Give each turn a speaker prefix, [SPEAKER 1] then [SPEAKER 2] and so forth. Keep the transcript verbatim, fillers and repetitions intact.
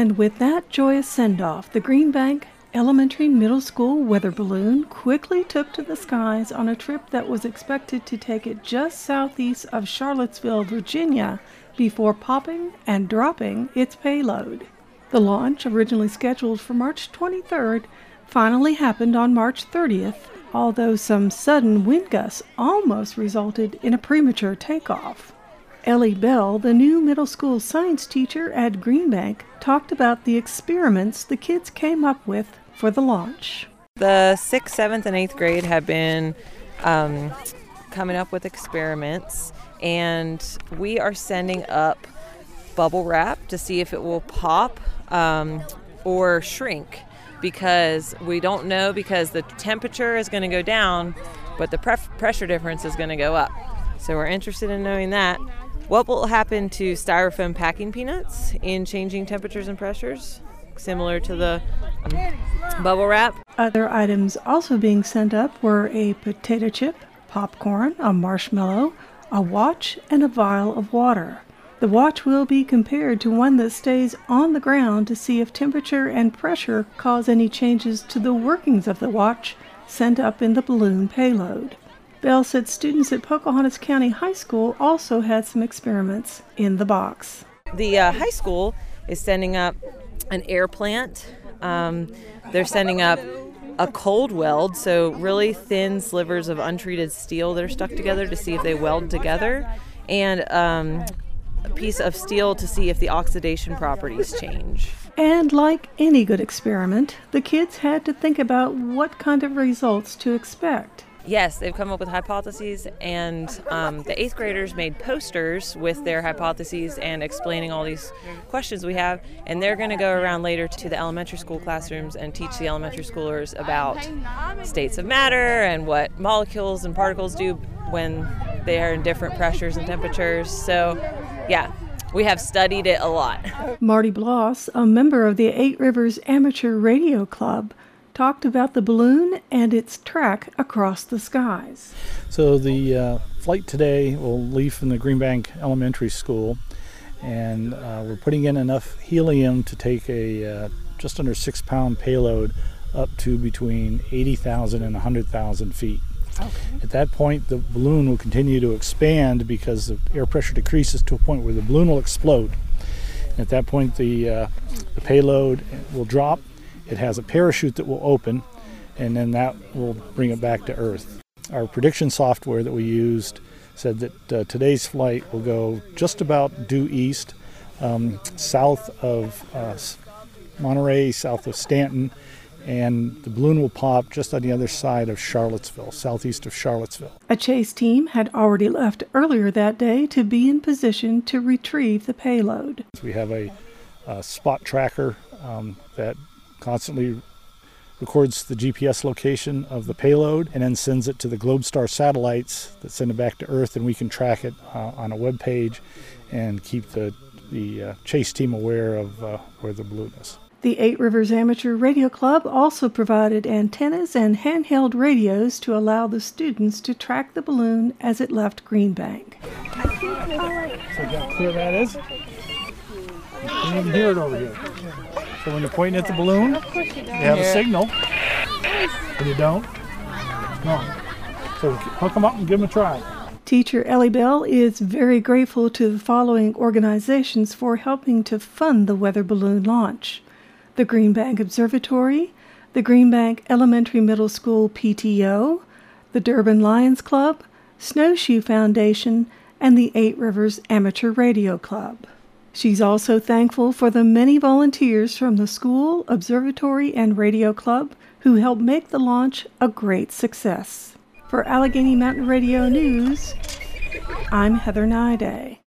[SPEAKER 1] And with that joyous send-off, the Greenbank Elementary Middle School weather balloon quickly took to the skies on a trip that was expected to take it just southeast of Charlottesville, Virginia, before popping and dropping its payload. The launch, originally scheduled for March twenty-third, finally happened on March thirtieth, although some sudden wind gusts almost resulted in a premature takeoff. Ellie Bell, the new middle school science teacher at Greenbank, talked about the experiments the kids came up with for the launch.
[SPEAKER 2] The sixth, seventh, and eighth grade have been um, coming up with experiments, and we are sending up bubble wrap to see if it will pop um, or shrink, because we don't know, because the temperature is going to go down, but the pre- pressure difference is going to go up. So we're interested in knowing that. What will happen to styrofoam packing peanuts in changing temperatures and pressures, similar to the um, bubble wrap?
[SPEAKER 1] Other items also being sent up were a potato chip, popcorn, a marshmallow, a watch, and a vial of water. The watch will be compared to one that stays on the ground to see if temperature and pressure cause any changes to the workings of the watch sent up in the balloon payload. Bell said students at Pocahontas County High School also had some experiments in the box.
[SPEAKER 2] The uh, high school is sending up an air plant. Um, they're sending up a cold weld, so really thin slivers of untreated steel that are stuck together to see if they weld together, and um, a piece of steel to see if the oxidation properties change.
[SPEAKER 1] And like any good experiment, the kids had to think about what kind of results to expect.
[SPEAKER 2] Yes, they've come up with hypotheses, and um, the eighth graders made posters with their hypotheses and explaining all these questions we have, and they're going to go around later to the elementary school classrooms and teach the elementary schoolers about states of matter and what molecules and particles do when they are in different pressures and temperatures. So, yeah, we have studied it a lot.
[SPEAKER 1] Marty Bloss, a member of the Eight Rivers Amateur Radio Club, talked about the balloon and its track across the skies.
[SPEAKER 3] So the uh, flight today will leave from the Greenbank Elementary School, and uh, we're putting in enough helium to take a uh, just under six pound payload up to between eighty thousand and one hundred thousand feet. Okay. At that point, the balloon will continue to expand because the air pressure decreases to a point where the balloon will explode. And at that point, the, uh, the payload will drop. It has a parachute that will open, and then that will bring it back to Earth. Our prediction software that we used said that uh, today's flight will go just about due east, um, south of uh, Monterey, south of Stanton, and the balloon will pop just on the other side of Charlottesville, southeast of Charlottesville.
[SPEAKER 1] A chase team had already left earlier that day to be in position to retrieve the payload.
[SPEAKER 3] We have a, a spot tracker um, that constantly records the G P S location of the payload and then sends it to the Globestar satellites that send it back to Earth, and we can track it uh, on a web page and keep the, the uh, chase team aware of uh, where the balloon is.
[SPEAKER 1] The Eight Rivers Amateur Radio Club also provided antennas and handheld radios to allow the students to track the balloon as it left Greenbank.
[SPEAKER 3] So how clear that is? You can even hear it over here. So when you're pointing at the balloon, you have a signal. When you don't, no. So hook them up and give them a try.
[SPEAKER 1] Teacher Ellie Bell is very grateful to the following organizations for helping to fund the weather balloon launch: the Greenbank Observatory, the Greenbank Elementary Middle School P T O, the Durbin Lions Club, Snowshoe Foundation, and the Eight Rivers Amateur Radio Club. She's also thankful for the many volunteers from the school, observatory, and radio club who helped make the launch a great success. For Allegheny Mountain Radio News, I'm Heather Naiday.